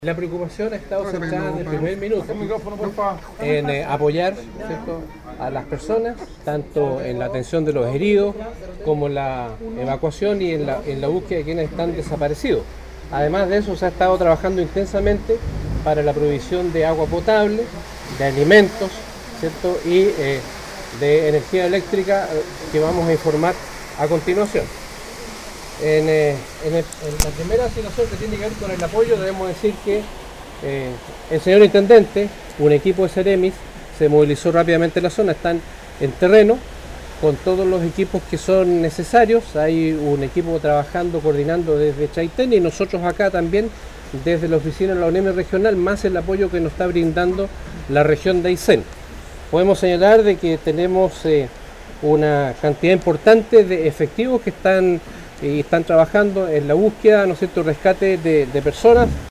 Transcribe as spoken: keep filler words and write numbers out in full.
La preocupación ha estado centrada desde el primer minuto en eh, apoyar, ¿cierto?, a las personas, tanto en la atención de los heridos como en la evacuación y en la, en la búsqueda de quienes están desaparecidos. Además de eso, se ha estado trabajando intensamente para la provisión de agua potable, de alimentos, ¿cierto?, y eh, de energía eléctrica, eh, que vamos a informar a continuación. En, eh, en, el, en la primera situación que tiene que ver con el apoyo, debemos decir que eh, el señor intendente, un equipo de Ceremis, se movilizó rápidamente en la zona, están en terreno con todos los equipos que son necesarios. Hay un equipo trabajando, coordinando desde Chaitén, y nosotros acá también desde la oficina de la UNEMI regional, más el apoyo que nos está brindando la región de Aysén. Podemos señalar de que tenemos eh, una cantidad importante de efectivos que están y están trabajando en la búsqueda, ¿no es cierto?, rescate de, de personas.